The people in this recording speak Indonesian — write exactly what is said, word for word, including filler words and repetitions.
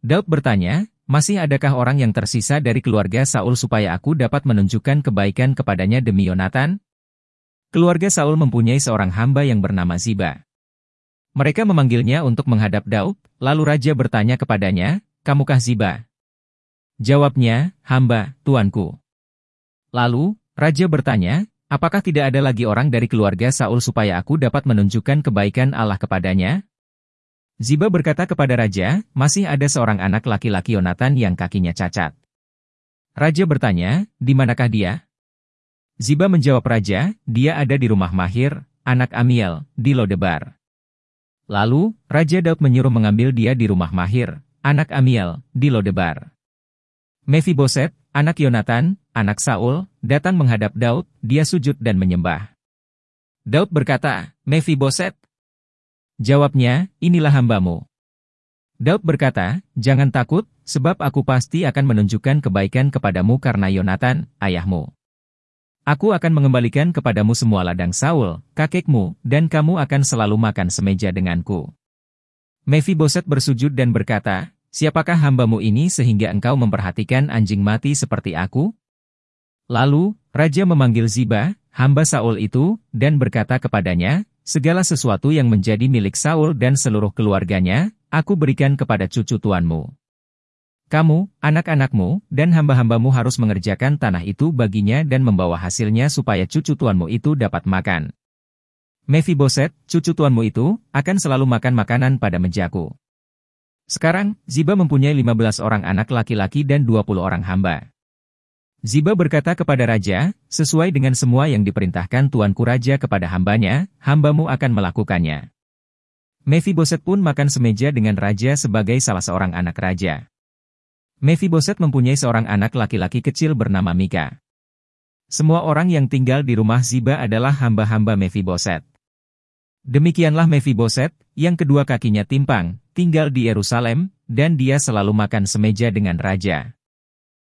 Daud bertanya, masih adakah orang yang tersisa dari keluarga Saul supaya aku dapat menunjukkan kebaikan kepadanya demi Yonatan? Keluarga Saul mempunyai seorang hamba yang bernama Ziba. Mereka memanggilnya untuk menghadap Daud, lalu raja bertanya kepadanya, "Kamukah Ziba?" Jawabnya, "Hamba, tuanku." Lalu, raja bertanya, "Apakah tidak ada lagi orang dari keluarga Saul supaya aku dapat menunjukkan kebaikan Allah kepadanya?" Ziba berkata kepada raja, "Masih ada seorang anak laki-laki Yonatan yang kakinya cacat." Raja bertanya, "Di manakah dia?" Ziba menjawab raja, "Dia ada di rumah Mahir, anak Amiel, di Lodebar." Lalu, Raja Daud menyuruh mengambil dia di rumah Mahir, anak Amiel, di Lodebar. Mefiboset, anak Yonatan, anak Saul, datang menghadap Daud, dia sujud dan menyembah. Daud berkata, "Mefiboset?" Jawabnya, "Inilah hambamu." Daud berkata, "Jangan takut, sebab aku pasti akan menunjukkan kebaikan kepadamu karena Yonatan, ayahmu. Aku akan mengembalikan kepadamu semua ladang Saul, kakekmu, dan kamu akan selalu makan semeja denganku." Mefiboset bersujud dan berkata, "Siapakah hambamu ini sehingga engkau memperhatikan anjing mati seperti aku?" Lalu, raja memanggil Ziba, hamba Saul itu, dan berkata kepadanya, "Segala sesuatu yang menjadi milik Saul dan seluruh keluarganya, aku berikan kepada cucu tuanmu. Kamu, anak-anakmu, dan hamba-hambamu harus mengerjakan tanah itu baginya dan membawa hasilnya supaya cucu tuanmu itu dapat makan. Mefiboset, cucu tuanmu itu, akan selalu makan makanan pada mejaku." Sekarang, Ziba mempunyai lima belas orang anak laki-laki dan dua puluh orang hamba. Ziba berkata kepada raja, "Sesuai dengan semua yang diperintahkan tuanku raja kepada hambanya, hambamu akan melakukannya." Mefiboset pun makan semeja dengan raja sebagai salah seorang anak raja. Mefiboset mempunyai seorang anak laki-laki kecil bernama Mika. Semua orang yang tinggal di rumah Ziba adalah hamba-hamba Mefiboset. Demikianlah Mefiboset, yang kedua kakinya timpang, tinggal di Yerusalem, dan dia selalu makan semeja dengan raja.